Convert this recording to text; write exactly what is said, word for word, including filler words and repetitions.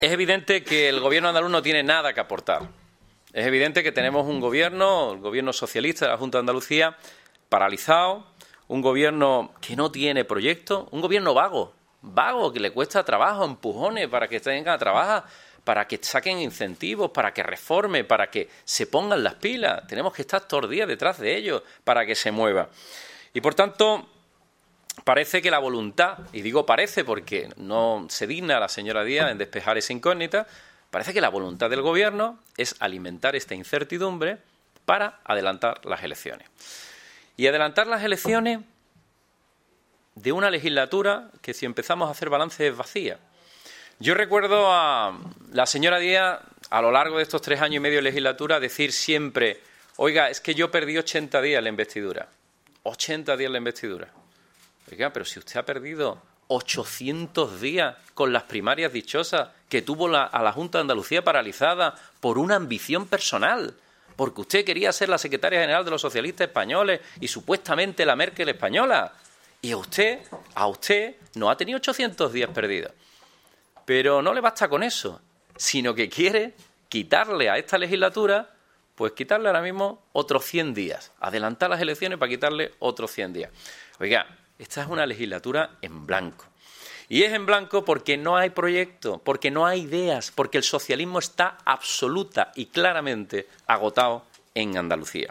Es evidente que el gobierno andaluz no tiene nada que aportar. Es evidente que tenemos un gobierno, el gobierno socialista de la Junta de Andalucía, paralizado, un gobierno que no tiene proyecto, un gobierno vago, vago, que le cuesta trabajo, empujones para que tengan a trabajar, para que saquen incentivos, para que reforme, para que se pongan las pilas. Tenemos que estar todos los días detrás de ellos para que se mueva. Y, por tanto, parece que la voluntad, y digo parece porque no se digna la señora Díaz en despejar esa incógnita, parece que la voluntad del Gobierno es alimentar esta incertidumbre para adelantar las elecciones. Y adelantar las elecciones de una legislatura que, si empezamos a hacer balance, es vacía. Yo recuerdo a la señora Díaz, a lo largo de estos tres años y medio de legislatura, decir siempre: oiga, es que yo perdí ochenta días en la investidura. ochenta días en la investidura. Oiga, pero si usted ha perdido ochocientos días con las primarias dichosas que tuvo la, a la Junta de Andalucía paralizada por una ambición personal, porque usted quería ser la secretaria general de los socialistas españoles y supuestamente la Merkel española. Y a usted, a usted no ha tenido ochocientos días perdidos. Pero no le basta con eso, sino que quiere quitarle a esta legislatura, pues quitarle ahora mismo otros cien días, adelantar las elecciones para quitarle otros cien días. Oiga, esta es una legislatura en blanco. Y es en blanco porque no hay proyecto, porque no hay ideas, porque el socialismo está absoluta y claramente agotado en Andalucía.